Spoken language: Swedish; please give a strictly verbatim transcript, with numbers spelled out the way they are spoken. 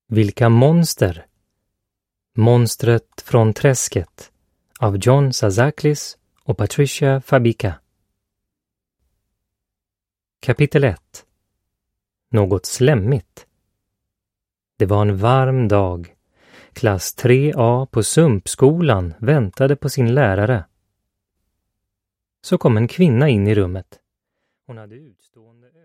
Vilka monster! Monstret från träsket av John Sazaklis och Patricia Fabica. Kapitel ett. Något slemmigt. Det var en varm dag. Klass tre A på Sumpskolan väntade på sin lärare. Så kom en kvinna in i rummet. Hon hade utstående